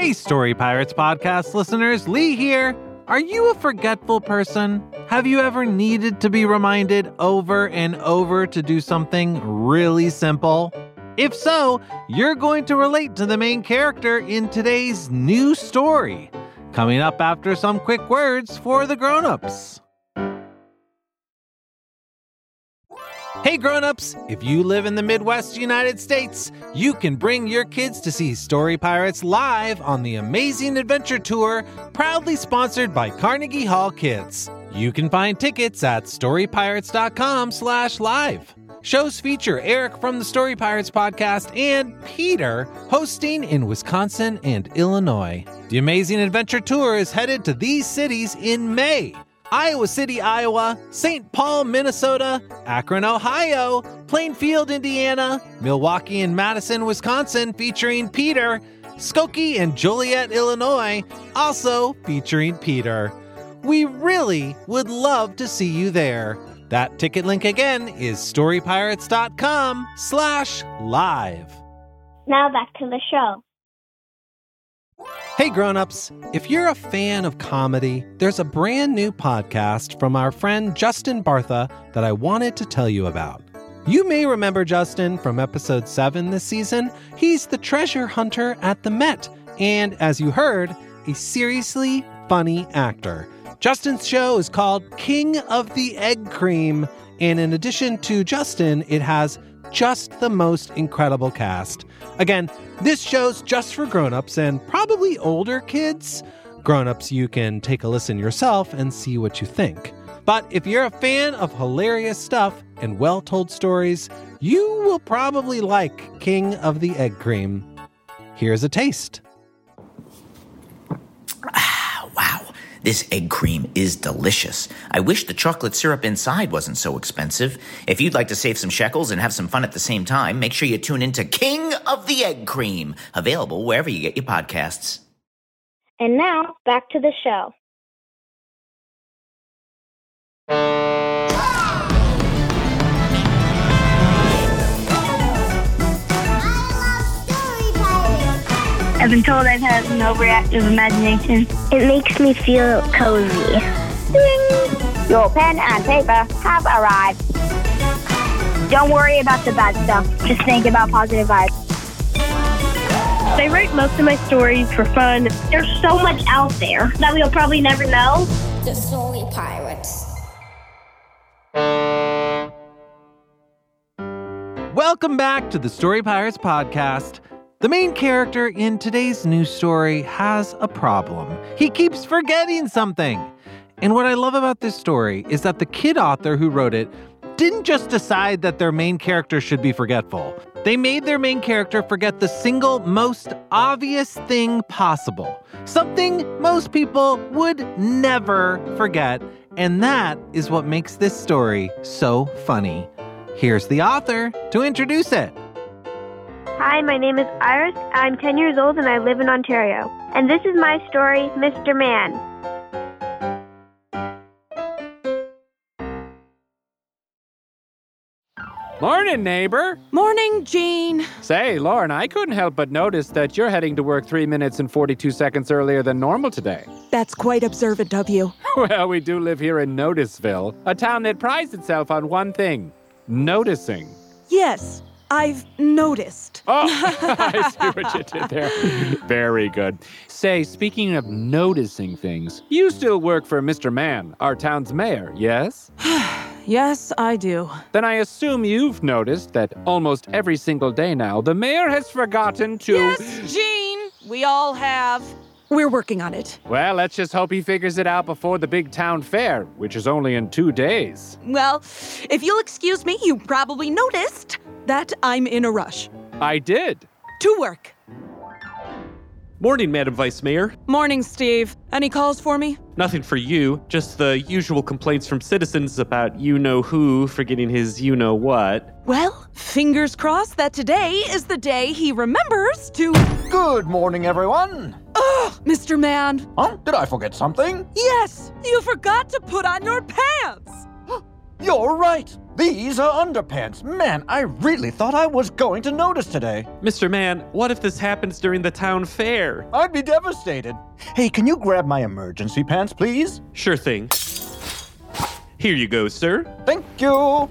Hey, Story Pirates podcast listeners, Lee here. Are you a forgetful person? Have you ever needed to be reminded over and over to do something really simple? If so, you're going to relate to the main character in today's new story. Coming up after some quick words for the grown-ups. Hey grown-ups, if you live in the Midwest United States, you can bring your kids to see Story Pirates live on the Amazing Adventure Tour, proudly sponsored by Carnegie Hall Kids. You can find tickets at storypirates.com/live. Shows feature Eric from the Story Pirates podcast and Peter hosting in Wisconsin and Illinois. The Amazing Adventure Tour is headed to these cities in May: Iowa City, Iowa, St. Paul, Minnesota, Akron, Ohio, Plainfield, Indiana, Milwaukee and Madison, Wisconsin, featuring Peter, Skokie and Joliet, Illinois, also featuring Peter. We really would love to see you there. That ticket link again is storypirates.com/live. Now back to the show. Hey grown-ups, if you're a fan of comedy, there's a brand new podcast from our friend Justin Bartha that I wanted to tell you about. You may remember Justin from episode 7 this season. He's the treasure hunter at the Met, and as you heard, a seriously funny actor. Justin's show is called King of the Egg Cream, and in addition to Justin, it has just the most incredible cast. Again, this show's just for grown-ups and probably older kids. Grown-ups, you can take a listen yourself and see what you think. But if you're a fan of hilarious stuff and well-told stories, you will probably like King of the Egg Cream. Here's a taste. Wow, this egg cream is delicious. I wish the chocolate syrup inside wasn't so expensive. If you'd like to save some shekels and have some fun at the same time, make sure you tune into King of the Egg Cream, available wherever you get your podcasts. And now, back to the show. I've been told I've had an overactive imagination. It makes me feel cozy. Ding! Your pen and paper have arrived. Don't worry about the bad stuff. Just think about positive vibes. I write most of my stories for fun. There's so much out there that we'll probably never know. The Story Pirates. Welcome back to the Story Pirates podcast. The main character in today's news story has a problem. He keeps forgetting something. And what I love about this story is that the kid author who wrote it didn't just decide that their main character should be forgetful. They made their main character forget the single most obvious thing possible. Something most people would never forget. And that is what makes this story so funny. Here's the author to introduce it. Hi, my name is Iris. I'm 10 years old and I live in Ontario. And this is my story, Mr. Man. Morning, neighbor. Morning, Jean. Say, Lauren, I couldn't help but notice that you're heading to work 3 minutes and 42 seconds earlier than normal today. That's quite observant of you. Well, we do live here in Noticeville, a town that prides itself on one thing: noticing. Yes, I've noticed. Oh, I see what you did there. Very good. Say, speaking of noticing things, you still work for Mr. Man, our town's mayor, yes? Yes, I do. Then I assume you've noticed that almost every single day now, the mayor has forgotten to... Yes, Jean, we all have. We're working on it. Well, let's just hope he figures it out before the big town fair, which is only in 2 days. Well, if you'll excuse me, you probably noticed that I'm in a rush. I did. To work. Morning, Madam Vice Mayor. Morning, Steve. Any calls for me? Nothing for you, just the usual complaints from citizens about you-know-who forgetting his you-know-what. Well, fingers crossed that today is the day he remembers to... Good morning, everyone. Ugh, Mr. Man. Huh? Did I forget something? Yes, you forgot to put on your pants. You're right. These are underpants. Man, I really thought I was going to notice today. Mr. Man, what if this happens during the town fair? I'd be devastated. Hey, can you grab my emergency pants, please? Sure thing. Here you go, sir. Thank you.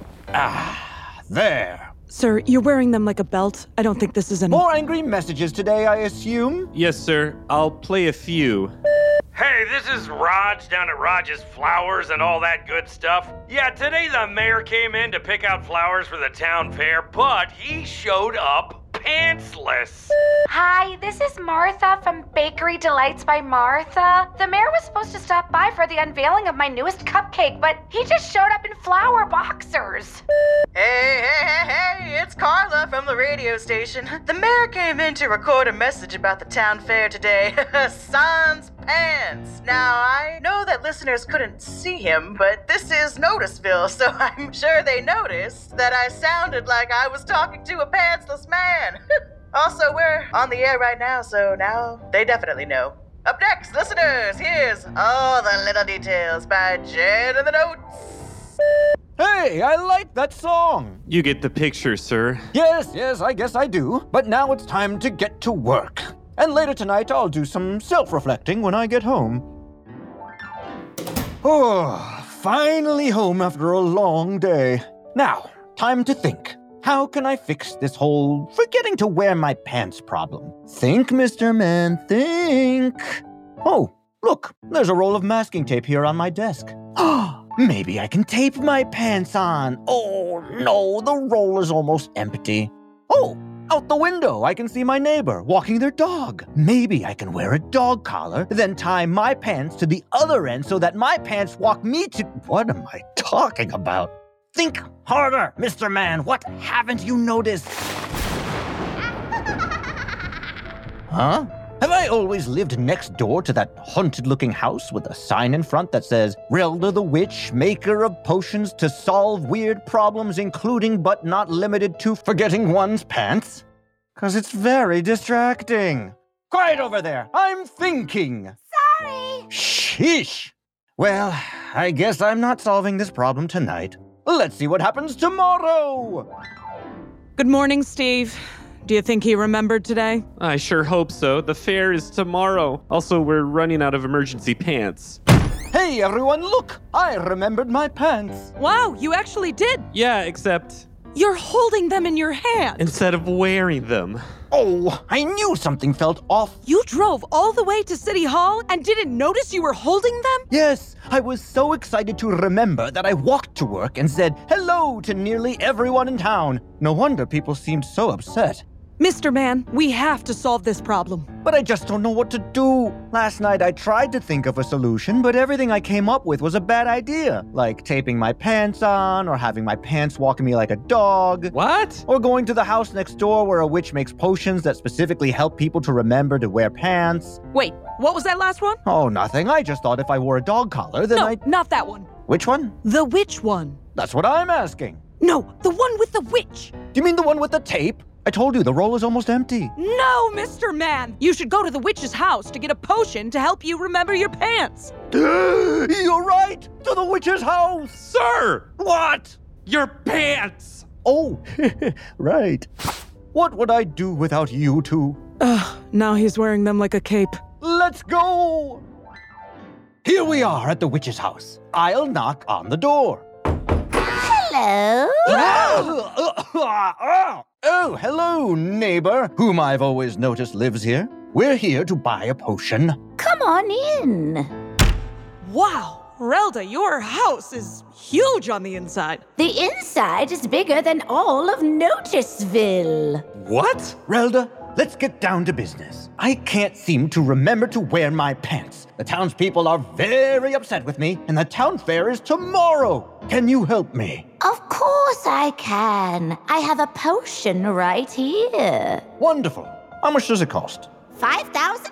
There. Sir, you're wearing them like a belt. I don't think this is an... More angry messages today, I assume? Yes, sir. I'll play a few. Hey, this is Raj down at Raj's Flowers and all that good stuff. Yeah, today the mayor came in to pick out flowers for the town fair, but he showed up pantsless. Hi, this is Martha from Bakery Delights by Martha. The mayor was supposed to stop by for the unveiling of my newest cupcake, but he just showed up in flower boxers. Hey, it's Carla from the radio station. The mayor came in to record a message about the town fair today. Sans pants. Now, I know that listeners couldn't see him, but this is Noticeville, so I'm sure they noticed that I sounded like I was talking to a pantsless man. Also, we're on the air right now, so now they definitely know. Up next, listeners, here's All the Little Details by Jen in the Notes. Hey, I like that song. You get the picture, sir. Yes, I guess I do. But now it's time to get to work. And later tonight, I'll do some self-reflecting when I get home. Oh, finally home after a long day. Now, time to think. How can I fix this whole forgetting to wear my pants problem? Think, Mr. Man, think. Oh, look, there's a roll of masking tape here on my desk. Maybe I can tape my pants on. Oh, no, the roll is almost empty. Oh, out the window, I can see my neighbor walking their dog. Maybe I can wear a dog collar, then tie my pants to the other end so that my pants walk me to... What am I talking about? Think harder, Mr. Man. What haven't you noticed? Huh? Have I always lived next door to that haunted-looking house with a sign in front that says, Relda the Witch, maker of potions to solve weird problems, including but not limited to forgetting one's pants? 'Cause it's very distracting. Quiet over there. I'm thinking. Sorry. Sheesh. Well, I guess I'm not solving this problem tonight. Let's see what happens tomorrow. Good morning, Steve. Do you think he remembered today? I sure hope so. The fair is tomorrow. Also, we're running out of emergency pants. Hey, everyone, look! I remembered my pants. Wow, you actually did. Yeah, except... You're holding them in your hand. Instead of wearing them. Oh, I knew something felt off. You drove all the way to City Hall and didn't notice you were holding them? Yes, I was so excited to remember that I walked to work and said hello to nearly everyone in town. No wonder people seemed so upset. Mr. Man, we have to solve this problem. But I just don't know what to do. Last night I tried to think of a solution, but everything I came up with was a bad idea. Like taping my pants on, or having my pants walk me like a dog. What? Or going to the house next door where a witch makes potions that specifically help people to remember to wear pants. Wait, what was that last one? Oh, nothing. I just thought if I wore a dog collar, then No, not that one. Which one? The witch one. That's what I'm asking. No, the one with the witch. Do you mean the one with the tape? I told you, the roll is almost empty. No, Mr. Man! You should go to the witch's house to get a potion to help you remember your pants. You're right! To the witch's house! Sir! What? Your pants! Oh, right. What would I do without you two? Now he's wearing them like a cape. Let's go! Here we are at the witch's house. I'll knock on the door. Hello? Oh, hello, neighbor, whom I've always noticed lives here. We're here to buy a potion. Come on in. Wow, Relda, your house is huge on the inside. The inside is bigger than all of Noticeville. What? Relda, let's get down to business. I can't seem to remember to wear my pants. The townspeople are very upset with me, and the town fair is tomorrow. Can you help me? Of course I can. I have a potion right here. Wonderful. How much does it cost? $5,000.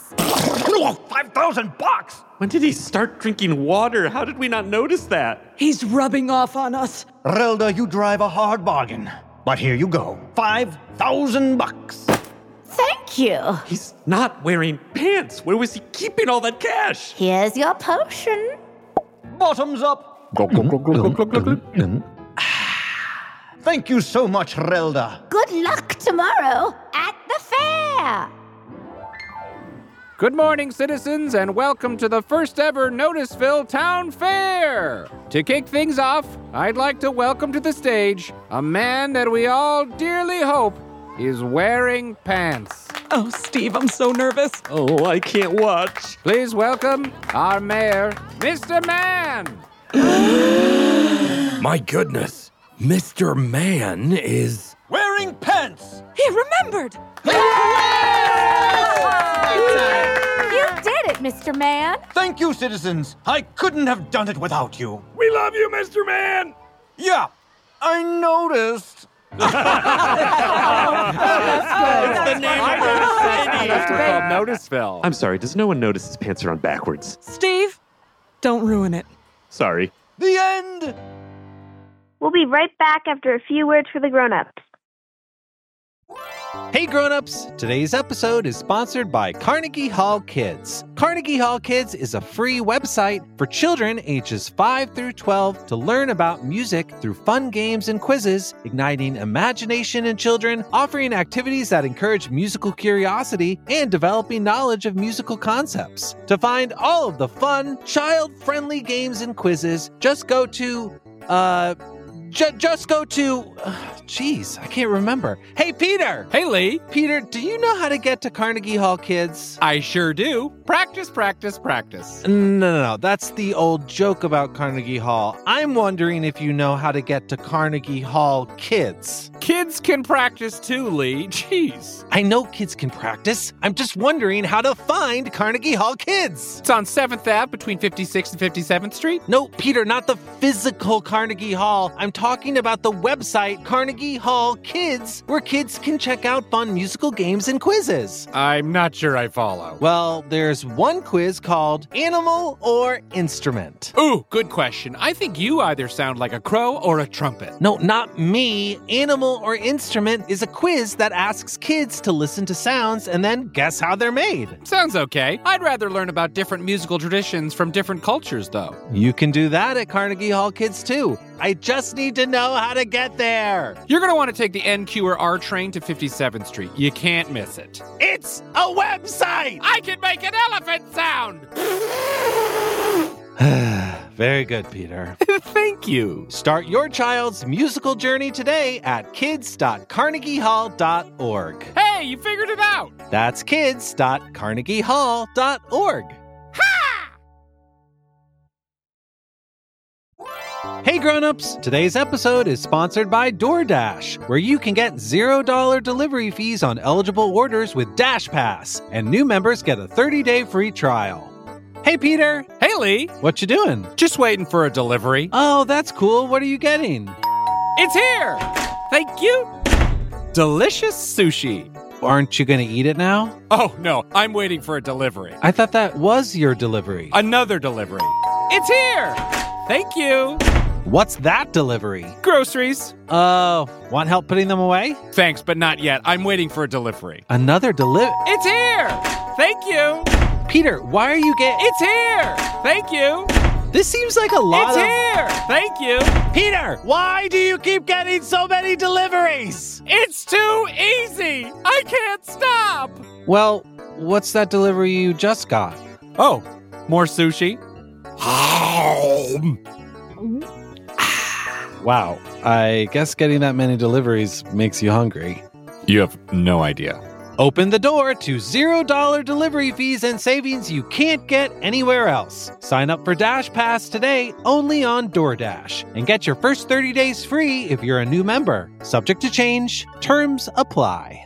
$5,000? When did he start drinking water? How did we not notice that? He's rubbing off on us. Relda, you drive a hard bargain. But here you go. $5,000. Thank you. He's not wearing pants. Where was he keeping all that cash? Here's your potion. Bottoms up. Thank you so much, Relda. Good luck tomorrow at the fair. Good morning, citizens, and welcome to the first ever Noticeville Town Fair. To kick things off, I'd like to welcome to the stage a man that we all dearly hope is wearing pants. Oh, Steve, I'm so nervous. Oh, I can't watch. Please welcome our mayor, Mr. Man. My goodness, Mr. Man is wearing pants. He remembered. You did it, Mr. Man. Thank you, citizens. I couldn't have done it without you. We love you, Mr. Man. Yeah, I noticed. That's the name of our city. Noticeville. I'm sorry, does no one notice his pants are on backwards? Steve, don't ruin it. Sorry. The end. We'll be right back after a few words for the grown-ups. Hey grown-ups, today's episode is sponsored by Carnegie Hall Kids. Carnegie Hall Kids is a free website for children ages 5 through 12 to learn about music through fun games and quizzes, igniting imagination in children, offering activities that encourage musical curiosity, and developing knowledge of musical concepts. To find all of the fun, child-friendly games and quizzes, just go to, Jeez, I can't remember. Hey, Peter! Hey, Lee. Peter, do you know how to get to Carnegie Hall Kids? I sure do. Practice, practice, practice. No. That's the old joke about Carnegie Hall. I'm wondering if you know how to get to Carnegie Hall Kids. Kids can practice too, Lee. Jeez. I know kids can practice. I'm just wondering how to find Carnegie Hall Kids. It's on 7th Ave between 56th and 57th Street. No, Peter, not the physical Carnegie Hall. I'm talking about the website Carnegie Hall Kids, where kids can check out fun musical games and quizzes. I'm not sure I follow. Well, there's one quiz called Animal or Instrument. Ooh, good question. I think you either sound like a crow or a trumpet. No, not me. Animal or Instrument is a quiz that asks kids to listen to sounds and then guess how they're made. Sounds okay. I'd rather learn about different musical traditions from different cultures, though. You can do that at Carnegie Hall Kids, too. I just need to know how to get there. You're going to want to take the NQ or R train to 57th Street. You can't miss it. It's a website! I can make an elephant sound! Very good, Peter. Thank you. Start your child's musical journey today at kids.carnegiehall.org. Hey, you figured it out! That's kids.carnegiehall.org. Hey grown-ups, today's episode is sponsored by DoorDash, where you can get $0 delivery fees on eligible orders with Dash Pass, and new members get a 30-day free trial. Hey Peter. Hey Lee. What you doing? Just waiting for a delivery. Oh, that's cool. What are you getting? It's here! Thank you! Delicious sushi. Aren't you going to eat it now? Oh, no, I'm waiting for a delivery. I thought that was your delivery. Another delivery. It's here! Thank you! What's that delivery? Groceries. Oh, want help putting them away? Thanks, but not yet. I'm waiting for a delivery. Another delivery? It's here! Thank you! Peter, why are you getting... It's here! Thank you! This seems like a lot It's here! Thank you! Peter, why do you keep getting so many deliveries? It's too easy! I can't stop! Well, what's that delivery you just got? Oh, more sushi? Wow, I guess getting that many deliveries makes you hungry. You have no idea. Open the door to $0 delivery fees and savings you can't get anywhere else. Sign up for Dash Pass today only on DoorDash and get your first 30 days free if you're a new member. Subject to change. Terms apply.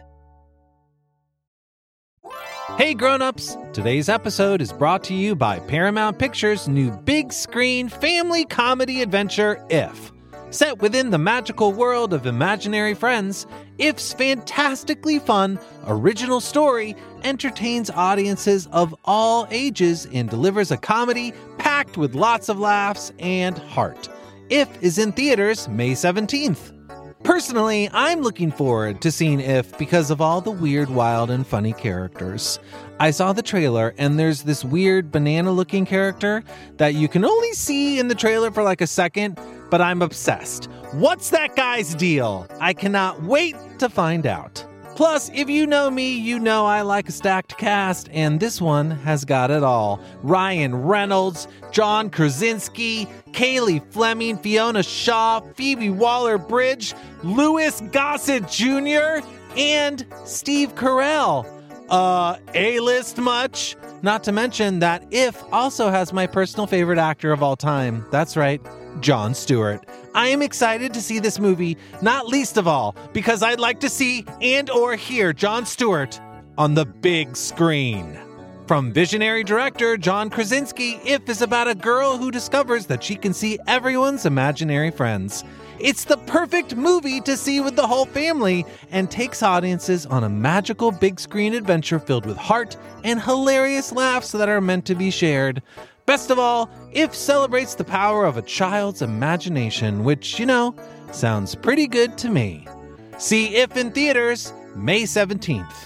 Hey grown-ups, today's episode is brought to you by Paramount Pictures' new big screen family comedy adventure, If. Set within the magical world of imaginary friends, If's fantastically fun, original story entertains audiences of all ages and delivers a comedy packed with lots of laughs and heart. If is in theaters May 17th. Personally, I'm looking forward to seeing If because of all the weird, wild, and funny characters. I saw the trailer, and there's this weird banana-looking character that you can only see in the trailer for like a second, but I'm obsessed. What's that guy's deal? I cannot wait to find out. Plus, if you know me, you know I like a stacked cast, and this one has got it all. Ryan Reynolds, John Krasinski, Kaylee Fleming, Fiona Shaw, Phoebe Waller-Bridge, Louis Gossett Jr., and Steve Carell. A-list much? Not to mention that If also has my personal favorite actor of all time. That's right, Jon Stewart. I am excited to see this movie, not least of all, because I'd like to see and or hear Jon Stewart on the big screen. From visionary director John Krasinski, If is about a girl who discovers that she can see everyone's imaginary friends. It's the perfect movie to see with the whole family and takes audiences on a magical big screen adventure filled with heart and hilarious laughs that are meant to be shared. Best of all, If celebrates the power of a child's imagination, which, sounds pretty good to me. See If in theaters May 17th.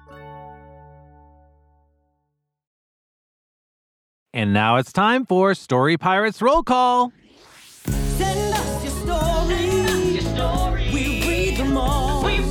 And now it's time for Story Pirates Roll Call. Send us your story. We read them all. You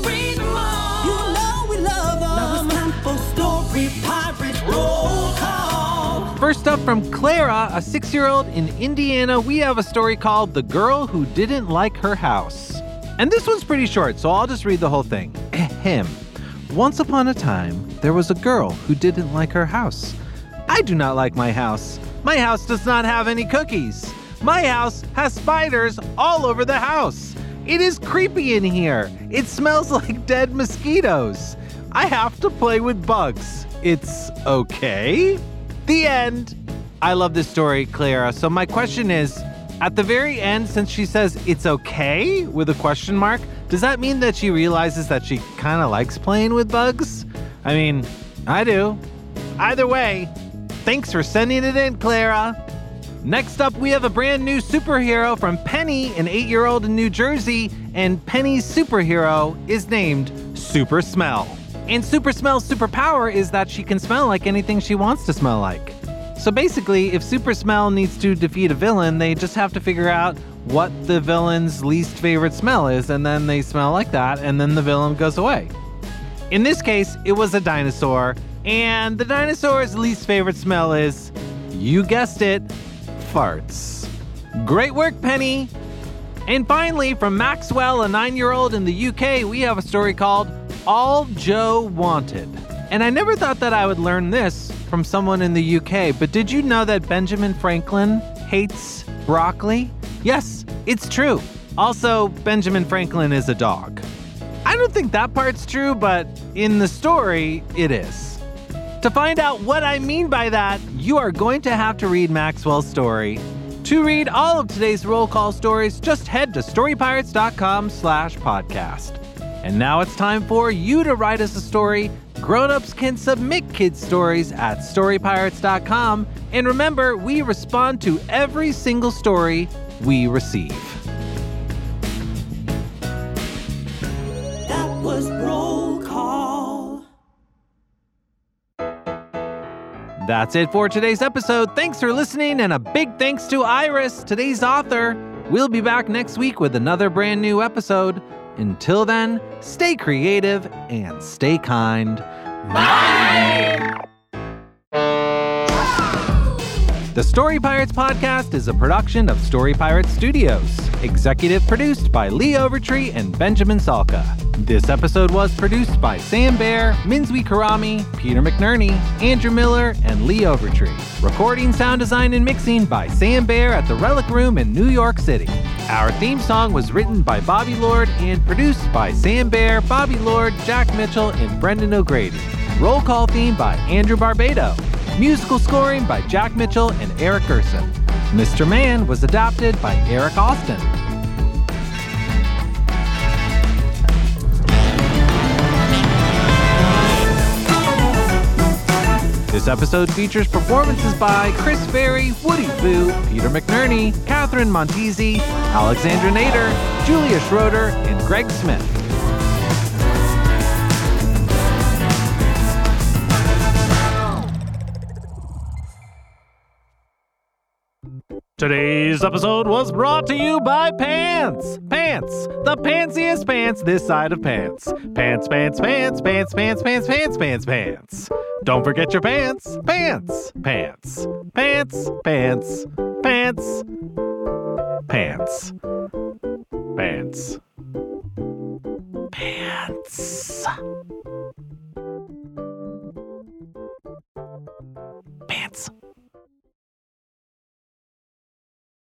know we love them. Now it's time for Story Pirates Roll Call. First up from Clara, a 6-year-old in Indiana, we have a story called The Girl Who Didn't Like Her House. And this one's pretty short, so I'll just read the whole thing. Ahem. Once upon a time, there was a girl who didn't like her house. I do not like my house. My house does not have any cookies. My house has spiders all over the house. It is creepy in here. It smells like dead mosquitoes. I have to play with bugs. It's okay. The end. I love this story, Clara. So my question is, at the very end, since she says it's okay with a question mark, does that mean that she realizes that she kind of likes playing with bugs? I mean, I do. Either way, thanks for sending it in, Clara. Next up, we have a brand new superhero from Penny, an 8-year-old in New Jersey, and Penny's superhero is named Super Smell. And Super Smell's superpower is that she can smell like anything she wants to smell like. So basically, if Super Smell needs to defeat a villain, they just have to figure out what the villain's least favorite smell is, and then they smell like that, and then the villain goes away. In this case, it was a dinosaur, and the dinosaur's least favorite smell is, you guessed it, farts. Great work, Penny! And finally, from Maxwell, a 9-year-old in the UK, we have a story called All Joe Wanted. And I never thought that I would learn this from someone in the UK, but did you know that Benjamin Franklin hates broccoli? Yes, it's true. Also, Benjamin Franklin is a dog. I don't think that part's true, but in the story, it is. To find out what I mean by that, you are going to have to read Maxwell's story. To read all of today's roll call stories, just head to storypirates.com/podcast. And now it's time for you to write us a story. Grown-ups can submit kids' stories at storypirates.com. And remember, we respond to every single story we receive. That was roll call. That's it for today's episode. Thanks for listening, and a big thanks to Iris, today's author. We'll be back next week with another brand new episode. Until then, stay creative and stay kind. Bye! The Story Pirates Podcast is a production of Story Pirates Studios. Executive produced by Lee Overtree and Benjamin Salka. This episode was produced by Sam Baer, Minzwi Karami, Peter McNerney, Andrew Miller, and Lee Overtree. Recording, sound design, and mixing by Sam Baer at the Relic Room in New York City. Our theme song was written by Bobby Lord and produced by Sam Baer, Bobby Lord, Jack Mitchell, and Brendan O'Grady. Roll call theme by Andrew Barbado. Musical scoring by Jack Mitchell and Eric Gerson. Mr. Man was adapted by Eric Austin. This episode features performances by Chris Berry, Woody Fu, Peter McNerney, Catherine Montesi, Alexandra Nader, Julia Schroeder, and Greg Smith. Today's episode was brought to you by Pants. Pants, the pantsiest pants this side of pants. Pants, pants, pants, pants, pants, pants, pants, pants, pants. Don't forget your pants. Pants, pants, pants, pants, pants, pants, pants.